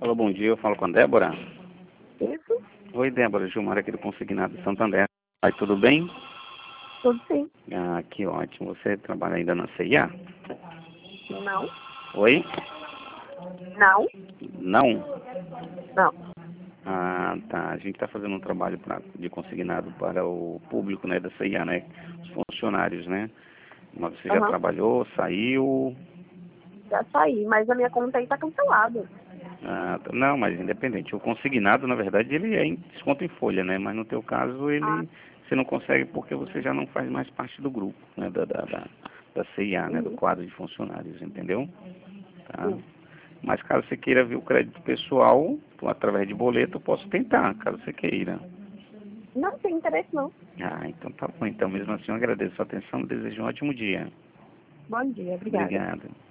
Alô, bom dia, eu falo com a Débora. Isso? Oi, Débora, Gilmar aqui do Consignado de Santander. Aí, tudo bem? Tudo sim. Ah, que ótimo. Você trabalha ainda na CIA? Não. Oi? Não. Não? Não. Ah, tá. A gente está fazendo um trabalho de consignado para o público, né, da CIA, né? Os funcionários, né? Mas você já Aham. trabalhou, saiu? Já saí, mas a minha conta aí tá cancelada. Ah, não, mas independente. O consignado, na verdade, ele é em desconto em folha, né? Mas no teu caso, Ah, você não consegue porque você já não faz mais parte do grupo, né? Da CIA, né? Do uhum. quadro de funcionários, entendeu? Tá? Sim. Mas caso você queira ver o crédito pessoal, através de boleto, eu posso tentar, caso você queira. Não tem interesse, não. Ah, então tá bom. Então, mesmo assim, eu agradeço a atenção e desejo um ótimo dia. Bom dia, obrigada. Obrigado.